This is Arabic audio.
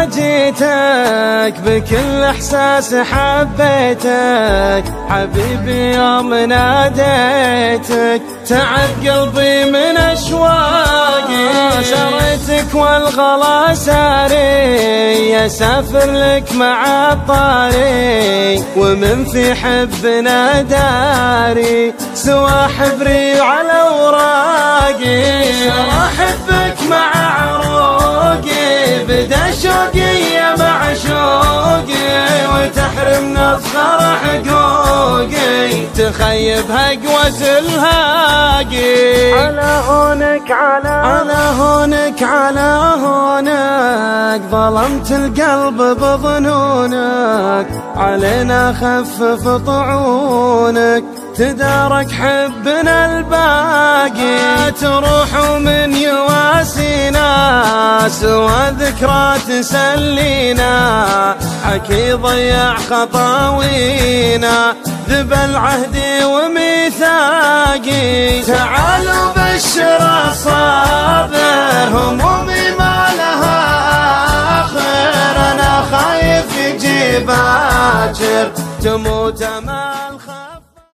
جيتك بكل احساس حبيتك حبيبي يوم ناديتك تعب قلبي من اشواقي سريتك والغلا ساري يسافر لك مع الطاري ومن في حبنا داري سوا حبري على اوراقي شرى حبك مع عروقي بدا شوقي يا معشوقي وتحرمنا اصغر حقوقي تخيبها قوة الهاقي على هونك على هونك ظلمت القلب بظنونك علينا خفف طعونك تدارك حبنا الباقي تروح من يواسينا سوى ذكرى تسلينا حكي ضيع خطاوينا ذبل عهدي وميثاقي تعالوا بشر صابر همومي ما لها آخر أنا خايف يجي باكر تموت ما